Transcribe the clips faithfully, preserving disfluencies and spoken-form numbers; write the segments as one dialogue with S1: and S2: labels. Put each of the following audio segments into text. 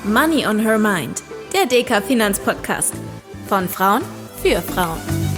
S1: Money on Her Mind, der D K Finanzpodcast. Von Frauen für Frauen.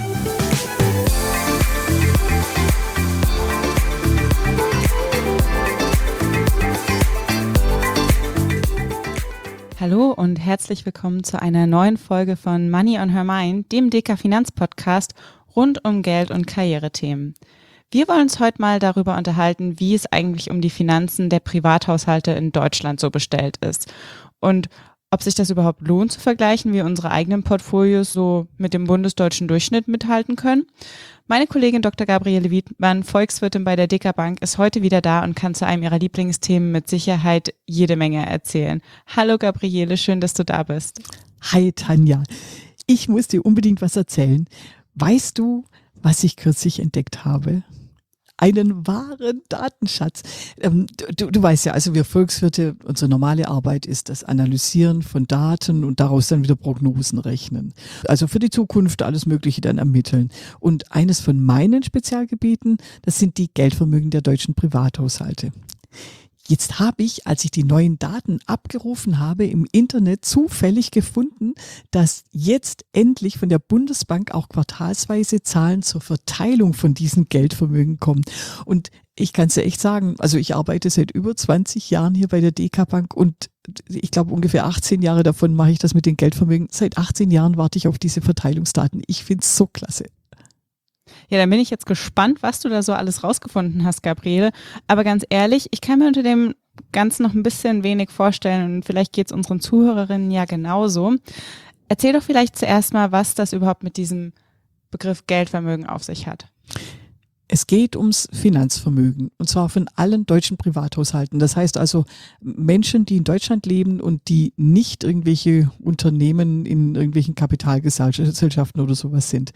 S2: Hallo und herzlich willkommen zu einer neuen Folge von Money on Her Mind, dem D K Finanzpodcast rund um Geld- und Karrierethemen. Wir wollen uns heute mal darüber unterhalten, wie es eigentlich um die Finanzen der Privathaushalte in Deutschland so bestellt ist und ob sich das überhaupt lohnt zu vergleichen, wie unsere eigenen Portfolios so mit dem bundesdeutschen Durchschnitt mithalten können. Meine Kollegin Doktor Gabriele Wiedmann, Volkswirtin bei der D K Bank, ist heute wieder da und kann zu einem ihrer Lieblingsthemen mit Sicherheit jede Menge erzählen. Hallo Gabriele, schön, dass du da bist.
S3: Hi Tanja, ich muss dir unbedingt was erzählen. Weißt du, was ich kürzlich entdeckt habe? Einen wahren Datenschatz. Ähm, du, du weißt ja, also wir Volkswirte, unsere normale Arbeit ist das Analysieren von Daten und daraus dann wieder Prognosen rechnen. Also für die Zukunft alles Mögliche dann ermitteln. Und eines von meinen Spezialgebieten, das sind die Geldvermögen der deutschen Privathaushalte. Jetzt habe ich, als ich die neuen Daten abgerufen habe, im Internet zufällig gefunden, dass jetzt endlich von der Bundesbank auch quartalsweise Zahlen zur Verteilung von diesen Geldvermögen kommen. Und ich kann es dir echt sagen, also ich arbeite seit über zwanzig Jahren hier bei der D K Bank und ich glaube ungefähr achtzehn Jahre davon mache ich das mit den Geldvermögen. Seit achtzehn Jahren warte ich auf diese Verteilungsdaten. Ich finde es so klasse.
S2: Ja, dann bin ich jetzt gespannt, was du da so alles rausgefunden hast, Gabriele. Aber ganz ehrlich, ich kann mir unter dem Ganzen noch ein bisschen wenig vorstellen und vielleicht geht es unseren Zuhörerinnen ja genauso. Erzähl doch vielleicht zuerst mal, was das überhaupt mit diesem Begriff Geldvermögen auf sich hat.
S3: Es geht ums Finanzvermögen und zwar von allen deutschen Privathaushalten. Das heißt also Menschen, die in Deutschland leben und die nicht irgendwelche Unternehmen in irgendwelchen Kapitalgesellschaften oder sowas sind.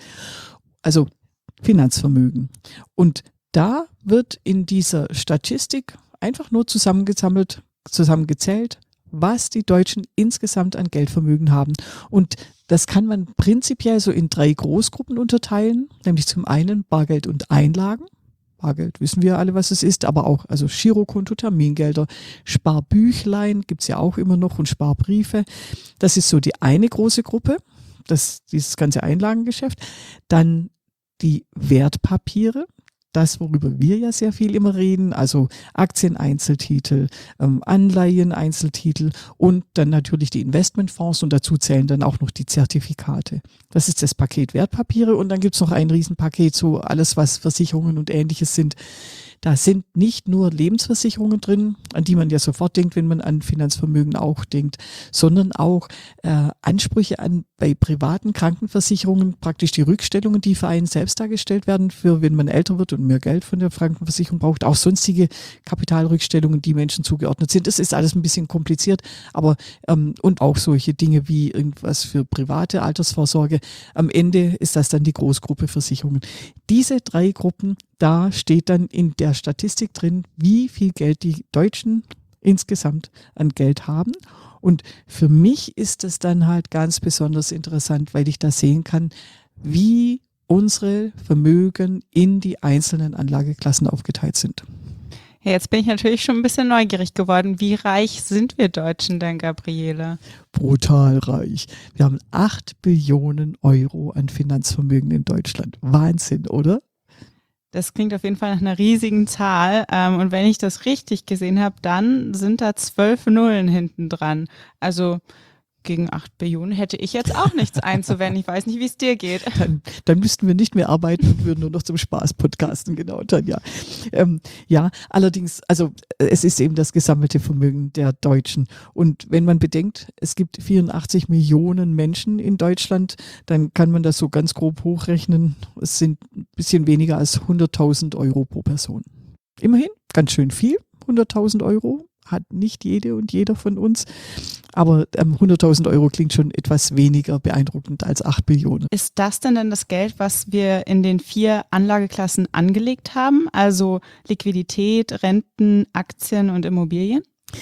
S3: Also Finanzvermögen. Und da wird in dieser Statistik einfach nur zusammengesammelt, zusammengezählt, was die Deutschen insgesamt an Geldvermögen haben. Und das kann man prinzipiell so in drei Großgruppen unterteilen, nämlich zum einen Bargeld und Einlagen. Bargeld wissen wir alle, was es ist, aber auch also Girokonto, Termingelder, Sparbüchlein gibt's ja auch immer noch und Sparbriefe. Das ist so die eine große Gruppe, das dieses ganze Einlagengeschäft. Dann die Wertpapiere, das, worüber wir ja sehr viel immer reden, also Aktien-Einzeltitel, ähm, Anleihen-Einzeltitel und dann natürlich die Investmentfonds und dazu zählen dann auch noch die Zertifikate. Das ist das Paket Wertpapiere und dann gibt's noch ein Riesenpaket, so alles, was Versicherungen und Ähnliches sind. Da sind nicht nur Lebensversicherungen drin, an die man ja sofort denkt, wenn man an Finanzvermögen auch denkt, sondern auch äh, Ansprüche an bei privaten Krankenversicherungen, praktisch die Rückstellungen, die für einen selbst dargestellt werden, für wenn man älter wird und mehr Geld von der Krankenversicherung braucht, auch sonstige Kapitalrückstellungen, die Menschen zugeordnet sind. Das ist alles ein bisschen kompliziert, aber ähm, und auch solche Dinge wie irgendwas für private Altersvorsorge. Am Ende ist das dann die Großgruppe Versicherungen. Diese drei Gruppen, da steht dann in der Statistik drin, wie viel Geld die Deutschen insgesamt an Geld haben. Und für mich ist es dann halt ganz besonders interessant, weil ich da sehen kann, wie unsere Vermögen in die einzelnen Anlageklassen aufgeteilt sind.
S2: Ja, jetzt bin ich natürlich schon ein bisschen neugierig geworden. Wie reich sind wir Deutschen denn, Gabriele?
S3: Brutal reich. Wir haben acht Billionen Euro an Finanzvermögen in Deutschland. Wahnsinn, oder?
S2: Das klingt auf jeden Fall nach einer riesigen Zahl. Ähm, und wenn ich das richtig gesehen habe, dann sind da zwölf Nullen hinten dran. Also gegen acht Billionen hätte ich jetzt auch nichts einzuwenden. Ich weiß nicht, wie es dir geht.
S3: Dann, dann müssten wir nicht mehr arbeiten und würden nur noch zum Spaß podcasten, genau, Tanja. Ähm, ja, allerdings, also es ist eben das gesammelte Vermögen der Deutschen. Und wenn man bedenkt, es gibt vierundachtzig Millionen Menschen in Deutschland, dann kann man das so ganz grob hochrechnen. Es sind ein bisschen weniger als hunderttausend Euro pro Person. Immerhin, ganz schön viel, hunderttausend Euro. Hat nicht jede und jeder von uns. Aber ähm, hunderttausend Euro klingt schon etwas weniger beeindruckend als acht Billionen.
S2: Ist das denn dann das Geld, was wir in den vier Anlageklassen angelegt haben? Also Liquidität, Renten, Aktien und Immobilien?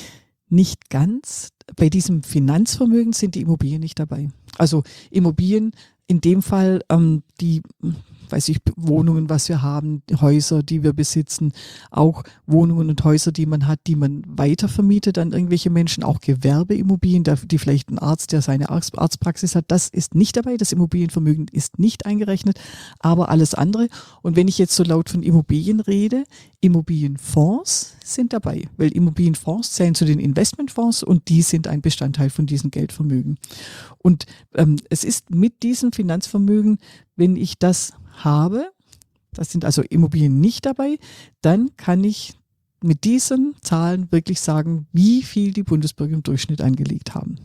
S3: Nicht ganz. Bei diesem Finanzvermögen sind die Immobilien nicht dabei. Also Immobilien in dem Fall ähm, die, weiß ich, Wohnungen, was wir haben, Häuser, die wir besitzen, auch Wohnungen und Häuser, die man hat, die man weitervermietet an irgendwelche Menschen, auch Gewerbeimmobilien, die vielleicht ein Arzt, der seine Arztpraxis hat, das ist nicht dabei, das Immobilienvermögen ist nicht eingerechnet, aber alles andere. Und wenn ich jetzt so laut von Immobilien rede, Immobilienfonds sind dabei, weil Immobilienfonds zählen zu den Investmentfonds und die sind ein Bestandteil von diesem Geldvermögen. Und ähm, es ist mit diesem Finanzvermögen, wenn ich das habe, das sind also Immobilien nicht dabei, dann kann ich mit diesen Zahlen wirklich sagen, wie viel die Bundesbürger im Durchschnitt angelegt haben.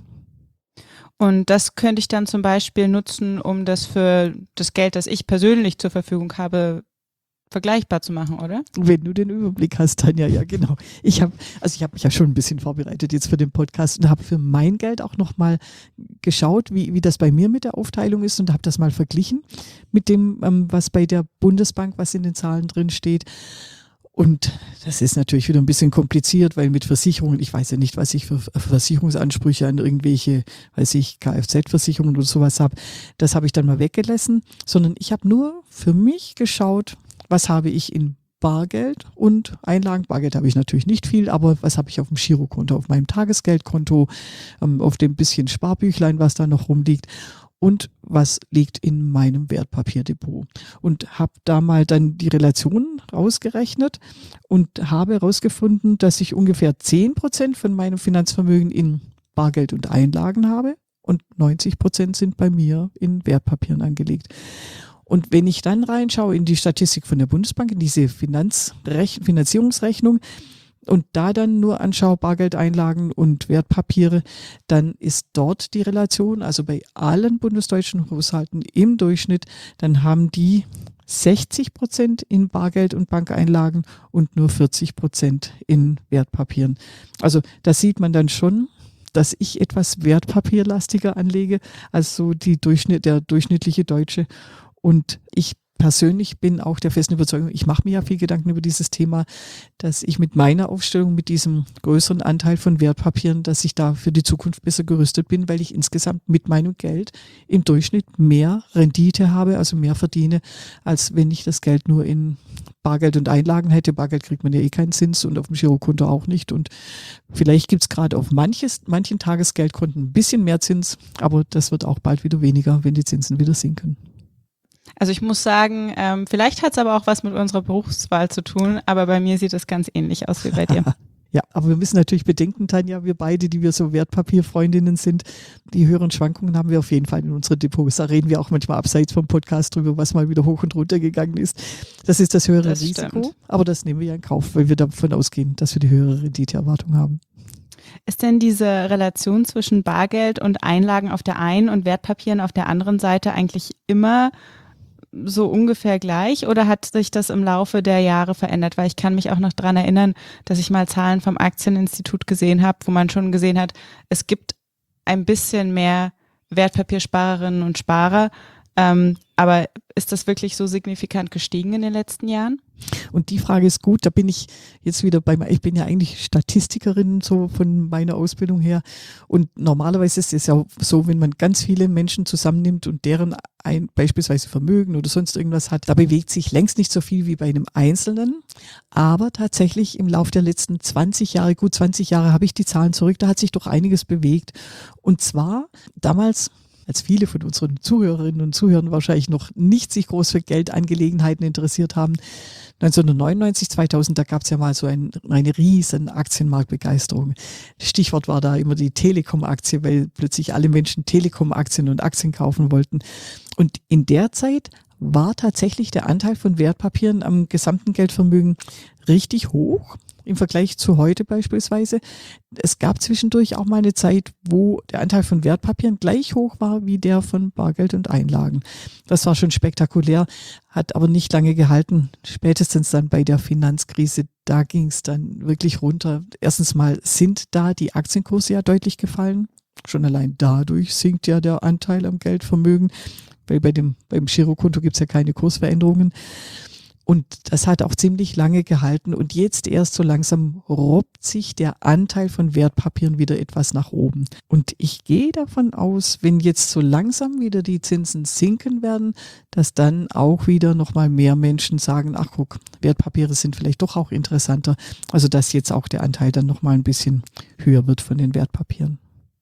S2: Und das könnte ich dann zum Beispiel nutzen, um das für das Geld, das ich persönlich zur Verfügung habe, vergleichbar zu machen, oder?
S3: Wenn du den Überblick hast, Tanja, ja genau. Ich habe, also ich habe mich ja schon ein bisschen vorbereitet jetzt für den Podcast und habe für mein Geld auch nochmal geschaut, wie, wie das bei mir mit der Aufteilung ist und habe das mal verglichen mit dem, ähm, was bei der Bundesbank, was in den Zahlen drin steht. Und das ist natürlich wieder ein bisschen kompliziert, weil mit Versicherungen, ich weiß ja nicht, was ich für Versicherungsansprüche an irgendwelche, weiß ich, Kfz-Versicherungen oder sowas habe. Das habe ich dann mal weggelassen, sondern ich habe nur für mich geschaut, was habe ich in Bargeld und Einlagen. Bargeld habe ich natürlich nicht viel, aber was habe ich auf dem Girokonto, auf meinem Tagesgeldkonto, ähm, auf dem bisschen Sparbüchlein, was da noch rumliegt und was liegt in meinem Wertpapierdepot. Und habe da mal dann die Relationen rausgerechnet und habe herausgefunden, dass ich ungefähr zehn Prozent von meinem Finanzvermögen in Bargeld und Einlagen habe und neunzig Prozent sind bei mir in Wertpapieren angelegt. Und wenn ich dann reinschaue in die Statistik von der Bundesbank, in diese Finanzrech- Finanzierungsrechnung und da dann nur anschaue Bargeldeinlagen und Wertpapiere, dann ist dort die Relation, also bei allen bundesdeutschen Haushalten im Durchschnitt, dann haben die sechzig Prozent in Bargeld und Bankeinlagen und nur vierzig Prozent in Wertpapieren. Also da sieht man dann schon, dass ich etwas wertpapierlastiger anlege als so die Durchschnitt, der durchschnittliche Deutsche. Und ich persönlich bin auch der festen Überzeugung, ich mache mir ja viel Gedanken über dieses Thema, dass ich mit meiner Aufstellung, mit diesem größeren Anteil von Wertpapieren, dass ich da für die Zukunft besser gerüstet bin, weil ich insgesamt mit meinem Geld im Durchschnitt mehr Rendite habe, also mehr verdiene, als wenn ich das Geld nur in Bargeld und Einlagen hätte. Bargeld kriegt man ja eh keinen Zins und auf dem Girokonto auch nicht. Und vielleicht gibt es gerade auf manches, manchen Tagesgeldkonten ein bisschen mehr Zins, aber das wird auch bald wieder weniger, wenn die Zinsen wieder sinken.
S2: Also ich muss sagen, ähm, vielleicht hat es aber auch was mit unserer Berufswahl zu tun, aber bei mir sieht es ganz ähnlich aus wie bei dir.
S3: Ja, aber wir müssen natürlich bedenken, Tanja, wir beide, die wir so Wertpapierfreundinnen sind, die höheren Schwankungen haben wir auf jeden Fall in unseren Depots. Da reden wir auch manchmal abseits vom Podcast drüber, was mal wieder hoch und runter gegangen ist. Das ist das höhere
S2: das
S3: Risiko,
S2: stimmt.
S3: Aber das nehmen wir ja in Kauf, weil wir davon ausgehen, dass wir die höhere Renditeerwartung haben.
S2: Ist denn diese Relation zwischen Bargeld und Einlagen auf der einen und Wertpapieren auf der anderen Seite eigentlich immer so ungefähr gleich oder hat sich das im Laufe der Jahre verändert? Weil ich kann mich auch noch daran erinnern, dass ich mal Zahlen vom Aktieninstitut gesehen habe, wo man schon gesehen hat, es gibt ein bisschen mehr Wertpapiersparerinnen und Sparer. Ähm, aber ist das wirklich so signifikant gestiegen in den letzten Jahren?
S3: Und die Frage ist gut, da bin ich jetzt wieder bei, ich bin ja eigentlich Statistikerin so von meiner Ausbildung her und normalerweise ist es ja so, wenn man ganz viele Menschen zusammennimmt und deren ein, beispielsweise Vermögen oder sonst irgendwas hat, da bewegt sich längst nicht so viel wie bei einem Einzelnen, aber tatsächlich im Laufe der letzten zwanzig Jahre, gut zwanzig Jahre habe ich die Zahlen zurück, da hat sich doch einiges bewegt und zwar damals, als viele von unseren Zuhörerinnen und Zuhörern wahrscheinlich noch nicht sich groß für Geldangelegenheiten interessiert haben. neunzehnhundertneunundneunzig, zweitausend, da gab es ja mal so ein, eine riesen Aktienmarktbegeisterung. Stichwort war da immer die Telekom-Aktie, weil plötzlich alle Menschen Telekom-Aktien und Aktien kaufen wollten. Und in der Zeit war tatsächlich der Anteil von Wertpapieren am gesamten Geldvermögen richtig hoch im Vergleich zu heute beispielsweise. Es gab zwischendurch auch mal eine Zeit, wo der Anteil von Wertpapieren gleich hoch war wie der von Bargeld und Einlagen. Das war schon spektakulär, hat aber nicht lange gehalten. Spätestens dann bei der Finanzkrise, da ging es dann wirklich runter. Erstens mal sind da die Aktienkurse ja deutlich gefallen. Schon allein dadurch sinkt ja der Anteil am Geldvermögen, weil bei dem, beim Girokonto gibt es ja keine Kursveränderungen. Und das hat auch ziemlich lange gehalten und jetzt erst so langsam robbt sich der Anteil von Wertpapieren wieder etwas nach oben. Und ich gehe davon aus, wenn jetzt so langsam wieder die Zinsen sinken werden, dass dann auch wieder nochmal mehr Menschen sagen, ach guck, Wertpapiere sind vielleicht doch auch interessanter. Also dass jetzt auch der Anteil dann nochmal ein bisschen höher wird von den Wertpapieren.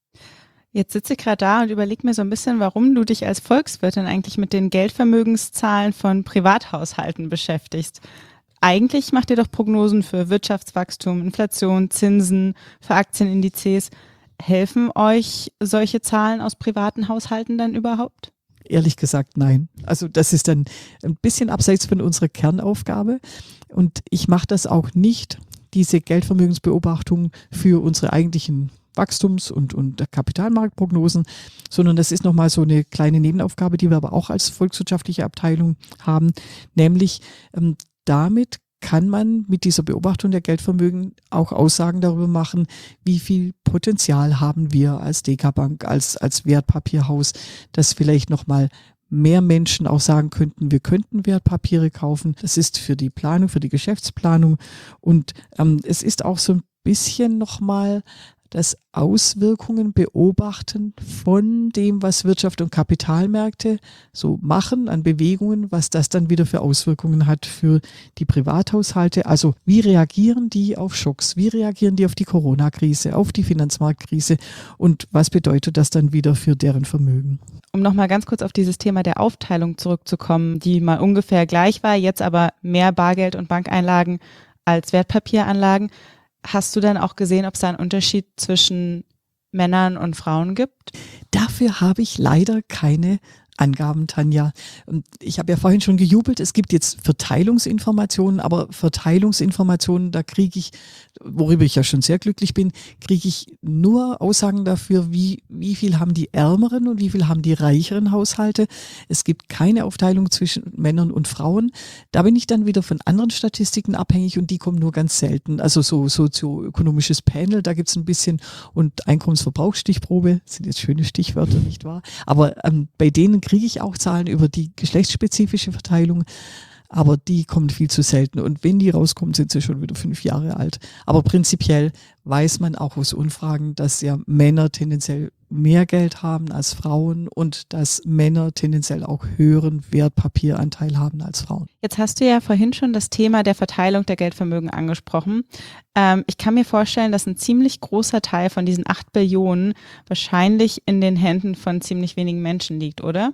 S2: Jetzt sitze ich gerade da und überlege mir so ein bisschen, warum du dich als Volkswirtin eigentlich mit den Geldvermögenszahlen von Privathaushalten beschäftigst. Eigentlich macht ihr doch Prognosen für Wirtschaftswachstum, Inflation, Zinsen, für Aktienindizes. Helfen euch solche Zahlen aus privaten Haushalten dann überhaupt?
S3: Ehrlich gesagt, nein. Also das ist dann ein bisschen abseits von unserer Kernaufgabe und ich mache das auch nicht, diese Geldvermögensbeobachtung für unsere eigentlichen Wachstums- und, und Kapitalmarktprognosen, sondern das ist nochmal so eine kleine Nebenaufgabe, die wir aber auch als volkswirtschaftliche Abteilung haben, nämlich ähm, damit kann man mit dieser Beobachtung der Geldvermögen auch Aussagen darüber machen, wie viel Potenzial haben wir als Deka Bank, als, als Wertpapierhaus, dass vielleicht nochmal mehr Menschen auch sagen könnten, wir könnten Wertpapiere kaufen. Das ist für die Planung, für die Geschäftsplanung und ähm, es ist auch so ein bisschen nochmal das Auswirkungen beobachten von dem, was Wirtschaft und Kapitalmärkte so machen an Bewegungen, was das dann wieder für Auswirkungen hat für die Privathaushalte. Also wie reagieren die auf Schocks? Wie reagieren die auf die Corona-Krise, auf die Finanzmarktkrise? Und was bedeutet das dann wieder für deren Vermögen?
S2: Um nochmal ganz kurz auf dieses Thema der Aufteilung zurückzukommen, die mal ungefähr gleich war, jetzt aber mehr Bargeld und Bankeinlagen als Wertpapieranlagen. Hast du dann auch gesehen, ob es da einen Unterschied zwischen Männern und Frauen gibt?
S3: Dafür habe ich leider keine Angaben, Tanja. Ich habe ja vorhin schon gejubelt, es gibt jetzt Verteilungsinformationen, aber Verteilungsinformationen, da kriege ich, worüber ich ja schon sehr glücklich bin, kriege ich nur Aussagen dafür, wie, wie viel haben die ärmeren und wie viel haben die reicheren Haushalte. Es gibt keine Aufteilung zwischen Männern und Frauen. Da bin ich dann wieder von anderen Statistiken abhängig und die kommen nur ganz selten. Also so sozioökonomisches Panel, da gibt es ein bisschen und Einkommensverbrauchsstichprobe, das sind jetzt schöne Stichwörter, nicht wahr? Aber ähm, bei denen kriege ich auch Zahlen über die geschlechtsspezifische Verteilung, aber die kommen viel zu selten und wenn die rauskommen, sind sie schon wieder fünf Jahre alt. Aber prinzipiell weiß man auch aus Umfragen, dass ja Männer tendenziell mehr Geld haben als Frauen und dass Männer tendenziell auch höheren Wertpapieranteil haben als Frauen.
S2: Jetzt hast du ja vorhin schon das Thema der Verteilung der Geldvermögen angesprochen. Ähm, ich kann mir vorstellen, dass ein ziemlich großer Teil von diesen acht Billionen wahrscheinlich in den Händen von ziemlich wenigen Menschen liegt, oder?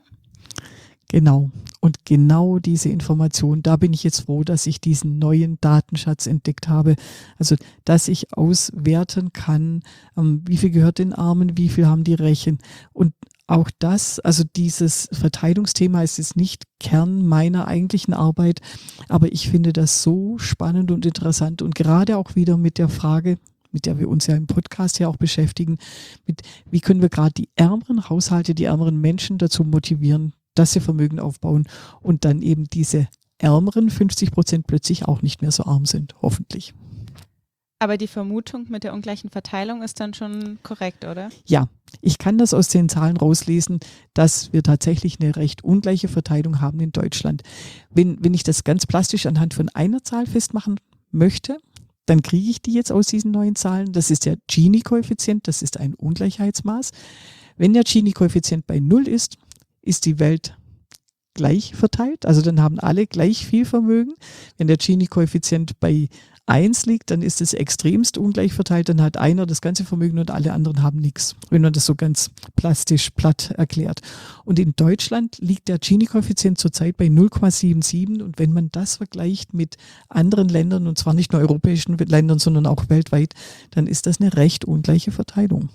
S3: Genau. Und genau diese Information, da bin ich jetzt froh, dass ich diesen neuen Datenschatz entdeckt habe. Also, dass ich auswerten kann, ähm, wie viel gehört den Armen, wie viel haben die Reichen. Und auch das, also dieses Verteilungsthema ist jetzt nicht Kern meiner eigentlichen Arbeit, aber ich finde das so spannend und interessant und gerade auch wieder mit der Frage, mit der wir uns ja im Podcast ja auch beschäftigen, mit wie können wir gerade die ärmeren Haushalte, die ärmeren Menschen dazu motivieren, dass sie Vermögen aufbauen und dann eben diese ärmeren fünfzig Prozent plötzlich auch nicht mehr so arm sind, hoffentlich.
S2: Aber die Vermutung mit der ungleichen Verteilung ist dann schon korrekt, oder?
S3: Ja, ich kann das aus den Zahlen rauslesen, dass wir tatsächlich eine recht ungleiche Verteilung haben in Deutschland. Wenn, wenn ich das ganz plastisch anhand von einer Zahl festmachen möchte, dann kriege ich die jetzt aus diesen neuen Zahlen. Das ist der Gini-Koeffizient, das ist ein Ungleichheitsmaß. Wenn der Gini-Koeffizient bei null ist, ist die Welt gleich verteilt. Also dann haben alle gleich viel Vermögen. Wenn der Gini-Koeffizient bei eins liegt, dann ist es extremst ungleich verteilt. Dann hat einer das ganze Vermögen und alle anderen haben nichts. Wenn man das so ganz plastisch platt erklärt. Und in Deutschland liegt der Gini-Koeffizient zurzeit bei null Komma siebenundsiebzig. Und wenn man das vergleicht mit anderen Ländern, und zwar nicht nur europäischen Ländern, sondern auch weltweit, dann ist das eine recht ungleiche Verteilung.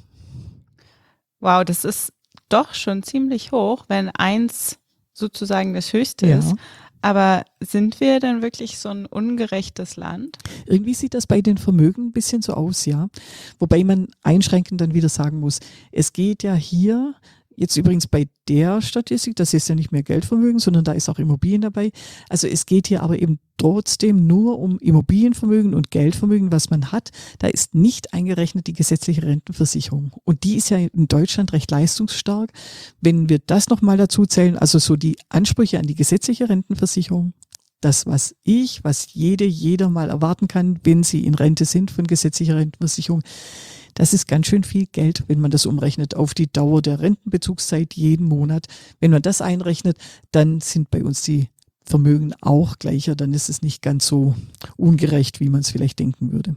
S2: Wow, das ist doch schon ziemlich hoch, wenn eins sozusagen das Höchste
S3: Ja.
S2: ist. Aber sind wir denn wirklich so ein ungerechtes Land?
S3: Irgendwie sieht das bei den Vermögen ein bisschen so aus, ja. Wobei man einschränkend dann wieder sagen muss, es geht ja hier, jetzt übrigens bei der Statistik, das ist ja nicht mehr Geldvermögen, sondern da ist auch Immobilien dabei. Also es geht hier aber eben trotzdem nur um Immobilienvermögen und Geldvermögen, was man hat. Da ist nicht eingerechnet die gesetzliche Rentenversicherung. Und die ist ja in Deutschland recht leistungsstark. Wenn wir das nochmal dazu zählen, also so die Ansprüche an die gesetzliche Rentenversicherung, das, was ich, was jede, jeder mal erwarten kann, wenn sie in Rente sind von gesetzlicher Rentenversicherung, das ist ganz schön viel Geld, wenn man das umrechnet auf die Dauer der Rentenbezugszeit jeden Monat. Wenn man das einrechnet, dann sind bei uns die Vermögen auch gleicher, dann ist es nicht ganz so ungerecht, wie man es vielleicht denken würde.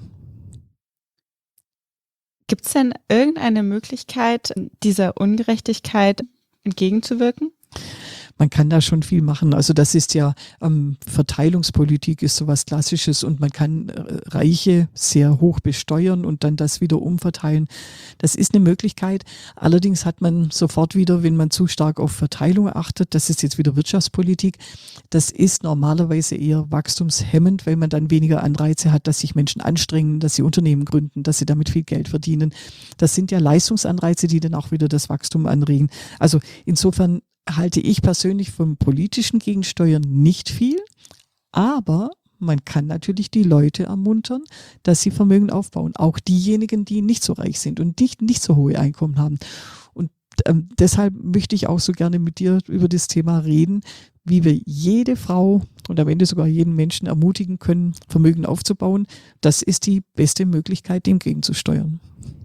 S2: Gibt es denn irgendeine Möglichkeit, dieser Ungerechtigkeit entgegenzuwirken?
S3: Man kann da schon viel machen. Also das ist ja, ähm, Verteilungspolitik ist sowas Klassisches und man kann äh, Reiche sehr hoch besteuern und dann das wieder umverteilen. Das ist eine Möglichkeit. Allerdings hat man sofort wieder, wenn man zu stark auf Verteilung achtet, das ist jetzt wieder Wirtschaftspolitik, das ist normalerweise eher wachstumshemmend, weil man dann weniger Anreize hat, dass sich Menschen anstrengen, dass sie Unternehmen gründen, dass sie damit viel Geld verdienen. Das sind ja Leistungsanreize, die dann auch wieder das Wachstum anregen. Also insofern halte ich persönlich vom politischen Gegensteuern nicht viel, aber man kann natürlich die Leute ermuntern, dass sie Vermögen aufbauen. Auch diejenigen, die nicht so reich sind und nicht, nicht so hohe Einkommen haben. Und ähm, deshalb möchte ich auch so gerne mit dir über das Thema reden, wie wir jede Frau und am Ende sogar jeden Menschen ermutigen können, Vermögen aufzubauen. Das ist die beste Möglichkeit, dem gegenzusteuern.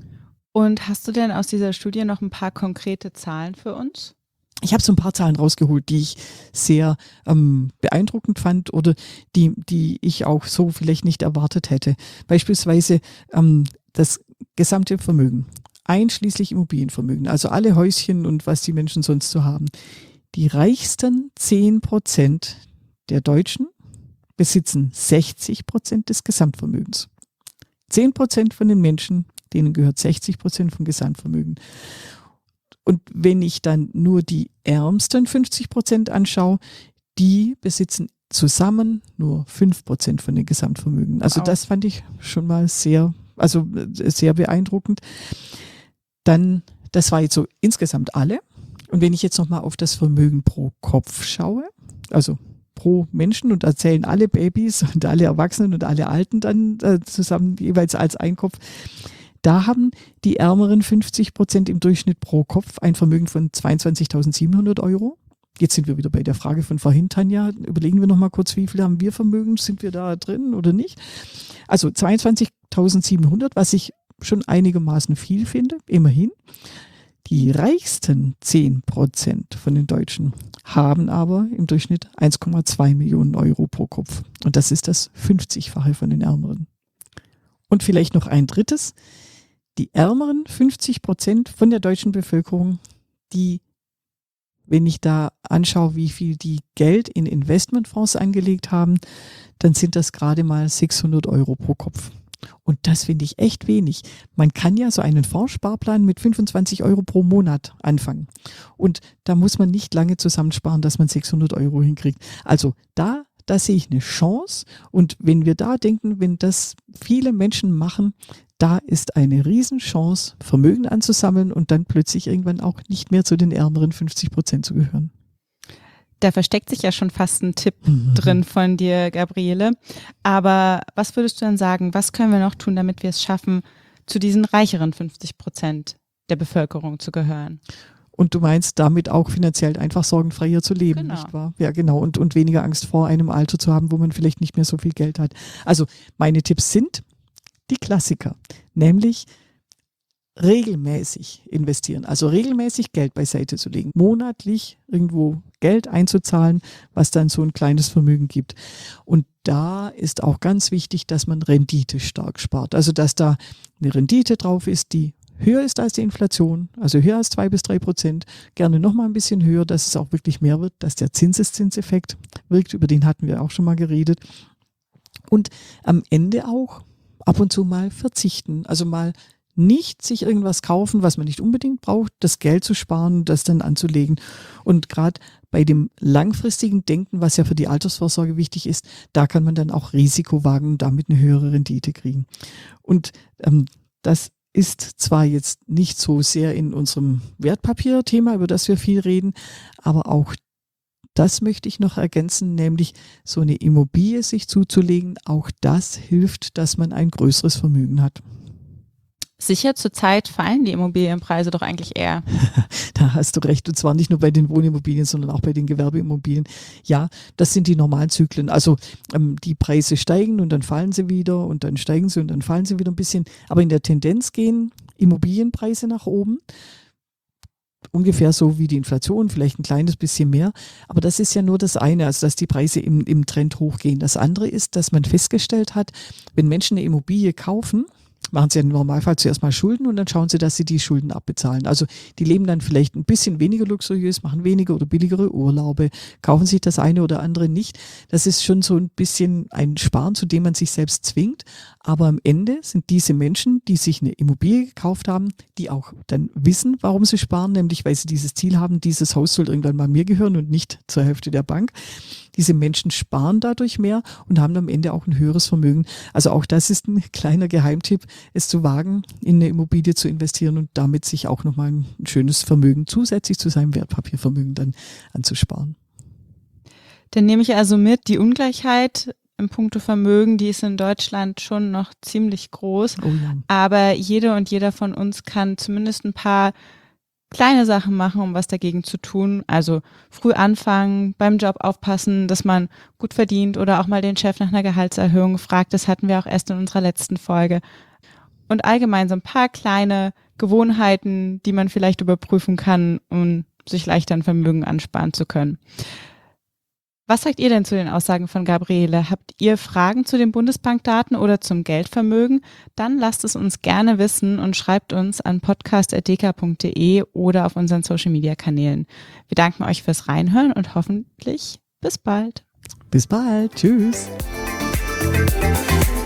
S2: Und hast du denn aus dieser Studie noch ein paar konkrete Zahlen für uns?
S3: Ich habe so ein paar Zahlen rausgeholt, die ich sehr ähm, beeindruckend fand oder die, die ich auch so vielleicht nicht erwartet hätte. Beispielsweise ähm, das gesamte Vermögen, einschließlich Immobilienvermögen, also alle Häuschen und was die Menschen sonst so haben. Die reichsten zehn Prozent der Deutschen besitzen sechzig Prozent des Gesamtvermögens. zehn Prozent von den Menschen, denen gehört sechzig Prozent vom Gesamtvermögen. Und wenn ich dann nur die ärmsten fünfzig Prozent anschaue, die besitzen zusammen nur fünf Prozent von den Gesamtvermögen. Also wow. Das fand ich schon mal sehr, also sehr beeindruckend. Dann, das war jetzt so insgesamt alle. Und wenn ich jetzt nochmal auf das Vermögen pro Kopf schaue, also pro Menschen und erzählen alle Babys und alle Erwachsenen und alle Alten dann äh, zusammen jeweils als ein Kopf, da haben die ärmeren fünfzig Prozent im Durchschnitt pro Kopf ein Vermögen von zweiundzwanzigtausendsiebenhundert Euro. Jetzt sind wir wieder bei der Frage von vorhin, Tanja. Überlegen wir noch mal kurz, wie viel haben wir Vermögen? Sind wir da drin oder nicht? Also zweiundzwanzigtausendsiebenhundert, was ich schon einigermaßen viel finde, immerhin. Die reichsten zehn Prozent von den Deutschen haben aber im Durchschnitt eins Komma zwei Millionen Euro pro Kopf. Und das ist das fünfzigfache von den Ärmeren. Und vielleicht noch ein drittes. Die ärmeren fünfzig Prozent von der deutschen Bevölkerung, die, wenn ich da anschaue, wie viel die Geld in Investmentfonds angelegt haben, dann sind das gerade mal sechshundert Euro pro Kopf. Und das finde ich echt wenig. Man kann ja so einen Fondssparplan mit fünfundzwanzig Euro pro Monat anfangen. Und da muss man nicht lange zusammensparen, dass man sechshundert Euro hinkriegt. Also da Da sehe ich eine Chance. Und wenn wir da denken, wenn das viele Menschen machen, da ist eine Riesenchance, Vermögen anzusammeln und dann plötzlich irgendwann auch nicht mehr zu den ärmeren fünfzig Prozent zu gehören.
S2: Da versteckt sich ja schon fast ein Tipp mhm. drin von dir, Gabriele. Aber was würdest du denn sagen, was können wir noch tun, damit wir es schaffen, zu diesen reicheren fünfzig Prozent der Bevölkerung zu gehören?
S3: Und du meinst damit auch finanziell einfach sorgenfreier zu leben,
S2: genau.
S3: Nicht wahr? Ja, genau. Und, und weniger Angst vor einem Alter zu haben, wo man vielleicht nicht mehr so viel Geld hat. Also meine Tipps sind die Klassiker, nämlich regelmäßig investieren, also regelmäßig Geld beiseite zu legen, monatlich irgendwo Geld einzuzahlen, was dann so ein kleines Vermögen gibt. Und da ist auch ganz wichtig, dass man Rendite stark spart. Also dass da eine Rendite drauf ist, die höher ist als die Inflation, also höher als zwei bis drei Prozent, gerne noch mal ein bisschen höher, dass es auch wirklich mehr wird, dass der Zinseszinseffekt wirkt, über den hatten wir auch schon mal geredet. Und am Ende auch ab und zu mal verzichten, also mal nicht sich irgendwas kaufen, was man nicht unbedingt braucht, das Geld zu sparen, das dann anzulegen. Und gerade bei dem langfristigen Denken, was ja für die Altersvorsorge wichtig ist, da kann man dann auch Risiko wagen und damit eine höhere Rendite kriegen. Und ähm, das ist zwar jetzt nicht so sehr in unserem Wertpapierthema, über das wir viel reden, aber auch das möchte ich noch ergänzen, nämlich so eine Immobilie sich zuzulegen. Auch das hilft, dass man ein größeres Vermögen hat.
S2: Sicher, zurzeit fallen die Immobilienpreise doch eigentlich eher.
S3: Da hast du recht. Und zwar nicht nur bei den Wohnimmobilien, sondern auch bei den Gewerbeimmobilien. Ja, das sind die normalen Zyklen. Also ähm, die Preise steigen und dann fallen sie wieder und dann steigen sie und dann fallen sie wieder ein bisschen. Aber in der Tendenz gehen Immobilienpreise nach oben. Ungefähr so wie die Inflation, vielleicht ein kleines bisschen mehr. Aber das ist ja nur das eine, also dass die Preise im, im Trend hochgehen. Das andere ist, dass man festgestellt hat, wenn Menschen eine Immobilie kaufen, machen sie im Normalfall zuerst mal Schulden und dann schauen sie, dass sie die Schulden abbezahlen. Also die leben dann vielleicht ein bisschen weniger luxuriös, machen weniger oder billigere Urlaube, kaufen sich das eine oder andere nicht. Das ist schon so ein bisschen ein Sparen, zu dem man sich selbst zwingt. Aber am Ende sind diese Menschen, die sich eine Immobilie gekauft haben, die auch dann wissen, warum sie sparen, nämlich weil sie dieses Ziel haben, dieses Haus soll irgendwann mal mir gehören und nicht zur Hälfte der Bank. Diese Menschen sparen dadurch mehr und haben am Ende auch ein höheres Vermögen. Also auch das ist ein kleiner Geheimtipp, es zu wagen, in eine Immobilie zu investieren und damit sich auch nochmal ein schönes Vermögen zusätzlich zu seinem Wertpapiervermögen dann anzusparen.
S2: Dann nehme ich also mit, die Ungleichheit im Punkto Vermögen, die ist in Deutschland schon noch ziemlich groß.
S3: Oh ja.
S2: Aber jede und jeder von uns kann zumindest ein paar kleine Sachen machen, um was dagegen zu tun. Also früh anfangen, beim Job aufpassen, dass man gut verdient oder auch mal den Chef nach einer Gehaltserhöhung fragt. Das hatten wir auch erst in unserer letzten Folge. Und allgemein so ein paar kleine Gewohnheiten, die man vielleicht überprüfen kann, um sich leichter ein Vermögen ansparen zu können. Was sagt ihr denn zu den Aussagen von Gabriele? Habt ihr Fragen zu den Bundesbankdaten oder zum Geldvermögen? Dann lasst es uns gerne wissen und schreibt uns an podcast punkt d k punkt d e oder auf unseren Social-Media-Kanälen. Wir danken euch fürs Reinhören und hoffentlich bis bald.
S3: Bis bald. Tschüss.